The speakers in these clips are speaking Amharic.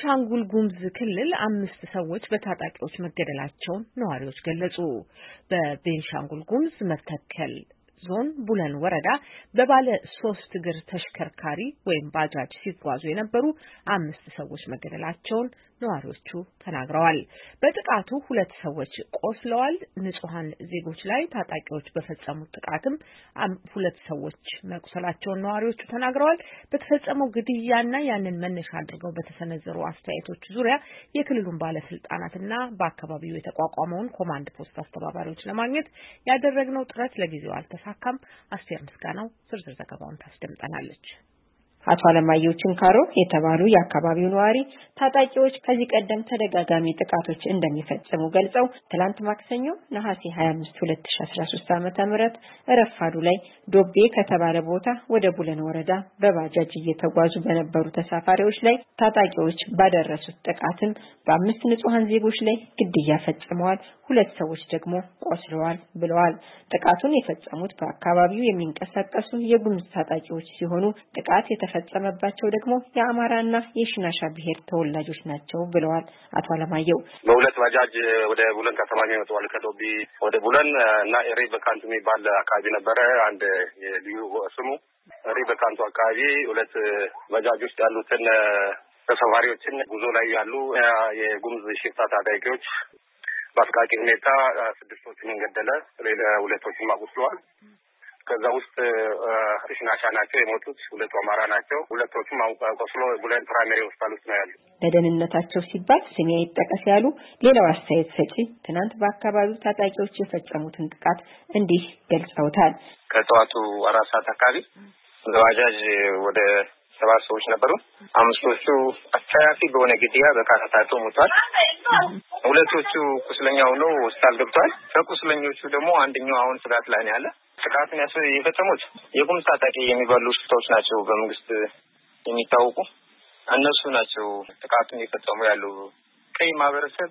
በቤንሻንጉል ጉሙዝ ክልል 5 ሰዎች በታጣቂዎች መገደላቸውን ነዋሪዎች ገለጹ። በቤንሻንጉል ጉሙዝ መተከል ዞን ቡለን ወረዳ በባለ 3 እግር ተሽከርካሪ ወይም ባጃጅ ሲጓዙ የነበሩ 5 ሰዎች መገደላቸውን ነዋሪዎቹ ተናግረዋል። በጥቃቱ 2 ሰዎች ቆስለዋል። ንጹሃን ዜጎች ላይ ታጣቂዎች በፈጸሙት ጥቃትም 2 ሰዎች መቁሰላቸውን ነዋሪዎቹ ተናግረዋል። በተፈጸመው ግድያና ያንን መነሻ አድርገው በተሰነዘሩ አስተያየቶች ዙሪያ የክልሉን ባለስልጣናትና በአካባቢው የተቋቋመውን ኮማንድ ፖስት አስተባባሪዎች ለማግኘት ያደረግነው ጥረት ለጊዜው አልተሳካም። አስቴር ምስጋናው ዝርዝር ዘገባውን ታስደምጠናለች። አቶ አለማየሁ ችንካሮ የተባሉ የአካባቢው ነዋሪ ታጣቂዎች ከዚህ ቀደም ተደጋጋሚ ጥቃቶች እንደሚፈጽሙ ገልጸው ትላንት ማክሰኞ ነሐሴ 25 2013 ዓ.ም ረፋዱ ላይ ዶቤ ከተባለ ቦታ ወደ ቡለን ወረዳ በባጃጅ እየተጓዙ በነበሩ ተሳፋሪዎች ላይ ታጣቂዎች ባደረሱት ጥቃትም በ5 ንጹሃን ዜጎች ላይ ግድያ ፈጽመዋል፣ 2 ሰዎች ደግሞ ቆስለዋል ብለዋል። ጥቃቱን የፈጸሙት በአካባቢው የሚንቀሳቀሱ የጉሙዝ ታጣቂዎች ሲሆኑ ጥቃት የተፈጸመባቸው ደግሞ የአማራና የሽናሻ ብሔር ተወላጆች ናቸው ብለዋል አቶ አለማየሁ። በሁለት ባጃጅ ወደ ቡለን ከተማ የመጣው ከዶቢ ወደ ቡለን እና ኤሬ በካንቱ የሚባል አካባቢ ነበረ። አንድ የልዩ ስሙ ኤሬ በካንቱ አካባቢ 2 ባጃጅ ውስጥ ያሉትን ተሳፋሪዎችን ጉዞ ላይ ያሉ የጉሙዝ ሽፍታ ታጣቂዎች በአስቃቂ ሁኔታ 6 ሰዎችን ገደለ፣ ሌላ 2 አቁስለዋል። ከዛ ውስጥ ሽናሻ ናቸው የሞቱት፣ 2 አማራ ናቸው። 2ቱም ቆስሎ ቡለን ፕራይመሪ ሆስፒታል ውስጥ ነው ያሉት። ለደህንነታቸው ሲባል ስሜ ይጠቀስ ያሉ ሌላው አስተያየት ሰጪ ትናንት በአካባቢው ታጣቂዎች የፈጸሙትን ጥቃት እንዲህ ገልጸውታል። ከጠዋቱ 4 ሰዓት አካባቢ በባጃጅ ወደ 7 ሰዎች ነበሩ። 5ቶቹ አስፈላጊ በሆነ ግድያ በካራታቶ ሞቷል። 2ቶቹ ቁስለኛ ሆነው ሆስፒታል ገብተዋል። ከቁስለኞቹ ደግሞ አንደኛው አሁን ስጋት ላይ ነው ያለ። ጥቃቱን የፈጸሙት የጉሙዝ ታጣቂ የሚባሉ ሽፍታዎች ናቸው፣ በመንግስት የሚታወቁ እነሱ ናቸው ጥቃቱን የፈጸሙ ያሉ። ቀይ ማህበረሰብ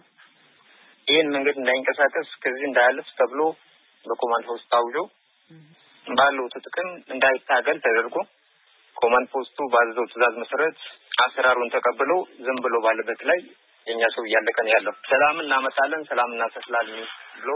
ይህን መንገድ እንዳይንቀሳቀስ ከዚህ እንዳያለፍ ተብሎ በኮማንድ ፖስት ታውጆ ባለው ጥቅም እንዳይታገል ተደርጎ ኮማንድ ፖስቱ ባዘዘው ትዕዛዝ መሰረት አሰራሩን ተቀብሎ ዝም ብሎ ባለበት ላይ የኛ ሰው እያለቀን ያለው ሰላም እናመጣለን፣ ሰላም እናሰፍላለን ብሎ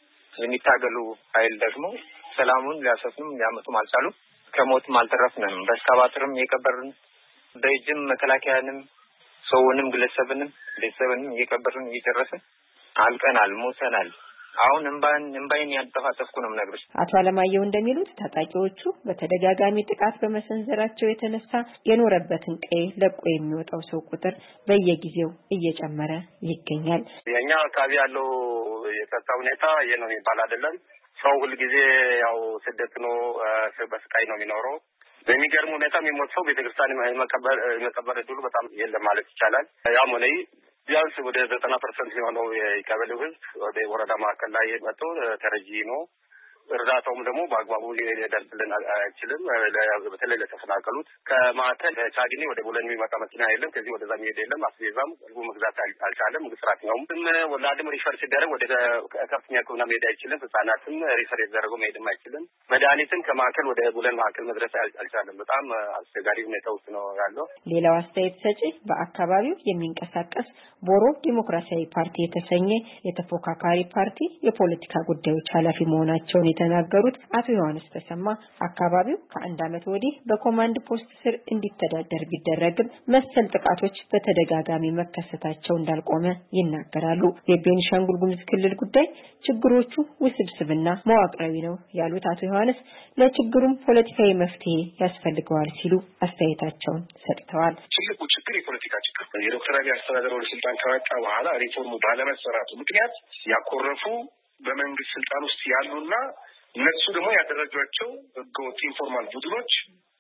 የሚታገሉ ኃይል ደግሞ ሰላሙን ሊያሰፍኑም ሊያመጡም አልቻሉም። ከሞትም አልተረፍንም። በስካባትርም የቀበርን በእጅም መከላከያንም ሰውንም ግለሰብንም ቤተሰብንም እየቀበርን እየጨረስን አልቀናል፣ ሞተናል። አሁን እንባይን ያንጠፋጠፍኩ ነው የምነግርሽ። አቶ አለማየሁ እንደሚሉት ታጣቂዎቹ በተደጋጋሚ ጥቃት በመሰንዘራቸው የተነሳ የኖረበትን ቀይ ለቆ የሚወጣው ሰው ቁጥር በየጊዜው እየጨመረ ይገኛል። የኛ አካባቢ ያለው የጸጥታ ሁኔታ ይሄ ነው የሚባል አይደለም። ሰው ሁልጊዜ ያው ስደት ነው፣ በስቃይ ነው የሚኖረው። በሚገርም ሁኔታ የሚሞት ሰው ቤተክርስቲያን መቀበር እድሉ በጣም የለም ማለት ይቻላል። ያም ሆነ ቢያንስ ወደ 90% የሚሆነው የቀበሌው ህዝብ ወደ ወረዳ ማዕከል ላይ መጥቶ ተረጂ ነው። እርዳታውም ደግሞ በአግባቡ ሊደርስልን አይችልም። በተለይ ለተፈናቀሉት ከማዕከል ቻግኒ ወደ ቡለን የሚመጣ መኪና የለም። ከዚህ ወደዛ የሚሄድ የለም። አስቤዛም ህዝቡ መግዛት አልቻለም። ምግስራት ነው ወላድም ሪፈር ሲደረግ ወደ ከፍተኛ ሕክምና መሄድ አይችልም። ህጻናትም ሪፈር የተደረገው መሄድም አይችልም። መድኃኒትም ከማዕከል ወደ ቡለን ማዕከል መድረስ አልቻለም። በጣም አስቸጋሪ ሁኔታ ውስጥ ነው ያለው። ሌላው አስተያየት ሰጪ በአካባቢው የሚንቀሳቀስ ቦሮ ዲሞክራሲያዊ ፓርቲ የተሰኘ የተፎካካሪ ፓርቲ የፖለቲካ ጉዳዮች ኃላፊ መሆናቸውን የተናገሩት አቶ ዮሐንስ ተሰማ አካባቢው ከአንድ ዓመት ወዲህ በኮማንድ ፖስት ስር እንዲተዳደር ቢደረግም መሰል ጥቃቶች በተደጋጋሚ መከሰታቸው እንዳልቆመ ይናገራሉ። የቤንሻንጉል ጉሙዝ ክልል ጉዳይ ችግሮቹ ውስብስብና መዋቅራዊ ነው ያሉት አቶ ዮሐንስ ለችግሩም ፖለቲካዊ መፍትሄ ያስፈልገዋል ሲሉ አስተያየታቸውን ሰጥተዋል። ትልቁ ችግር የፖለቲካ ችግር የዶክተር አብይ አስተዳደር ወደ ስልጣን ከመጣ በኋላ ሪፎርሙ ባለመሰራቱ ምክንያት ያኮረፉ በመንግስት ስልጣን ውስጥ ያሉና እነሱ ደግሞ ያደረጇቸው ህገወጥ ኢንፎርማል ቡድኖች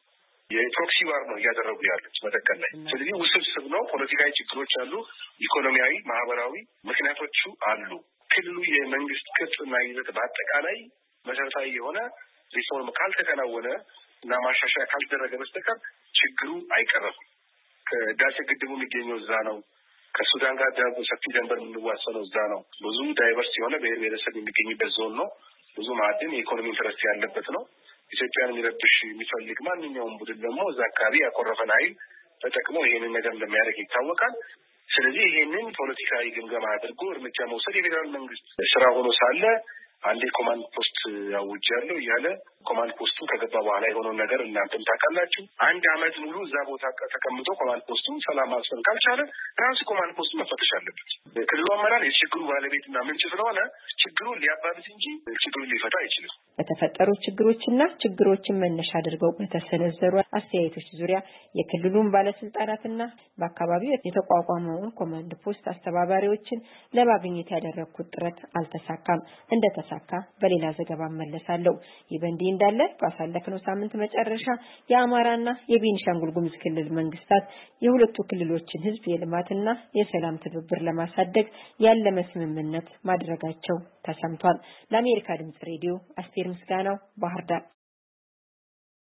የፕሮክሲ ዋር ነው እያደረጉ ያሉት መተከል ላይ። ስለዚህ ውስብስብ ነው። ፖለቲካዊ ችግሮች አሉ፣ ኢኮኖሚያዊ፣ ማህበራዊ ምክንያቶቹ አሉ። ክልሉ የመንግስት ቅርጽና ይዘት በአጠቃላይ መሰረታዊ የሆነ ሪፎርም ካልተከናወነ እና ማሻሻያ ካልተደረገ በስተቀር ችግሩ አይቀርም። ከዳሴ ግድቡ የሚገኘው እዛ ነው። ከሱዳን ጋር ደግሞ ሰፊ ድንበር የምንዋሰነው እዛ ነው። ብዙ ዳይቨርስ የሆነ ብሔረሰብ የሚገኝበት ዞን ነው። ብዙ ማዕድን የኢኮኖሚ ኢንተረስት ያለበት ነው። ኢትዮጵያን የሚረብሽ የሚፈልግ ማንኛውም ቡድን ደግሞ እዛ አካባቢ ያቆረፈን ኃይል ተጠቅሞ ይሄንን ነገር እንደሚያደርግ ይታወቃል። ስለዚህ ይሄንን ፖለቲካዊ ግምገማ አድርጎ እርምጃ መውሰድ የፌዴራል መንግስት ስራ ሆኖ ሳለ አንዴ ኮማንድ ፖስት ያውጃለሁ እያለ ኮማንድ ፖስቱ ከገባ በኋላ የሆነውን ነገር እናንተም ታውቃላችሁ። አንድ አመት ሙሉ እዛ ቦታ ተቀምጦ ኮማንድ ፖስቱ ሰላም ማስፈን ካልቻለ ራሱ ኮማንድ ፖስቱ መፈተሽ አለበት። ክልሉ አመራር የችግሩ ባለቤትና ምንጭ ስለሆነ ችግሩን ሊያባብስ እንጂ ችግሩን ሊፈታ አይችልም። በተፈጠሩ ችግሮችና ችግሮችን መነሻ አድርገው በተሰነዘሩ አስተያየቶች ዙሪያ የክልሉን ባለስልጣናትና በአካባቢው የተቋቋመውን ኮማንድ ፖስት አስተባባሪዎችን ለማግኘት ያደረኩት ጥረት አልተሳካም። እንደተሳካ በሌላ ዘገባ መለሳለሁ። ይበንዲ እንዳለ ባሳለፍነው ሳምንት መጨረሻ የአማራና የቤኒሻንጉል ጉሙዝ ክልል መንግስታት የሁለቱ ክልሎችን ህዝብ የልማትና የሰላም ትብብር ለማሳደግ ያለመ ስምምነት ማድረጋቸው ተሰምቷል። ለአሜሪካ ድምጽ ሬዲዮ አስቴር ምስጋናው ባህር ዳር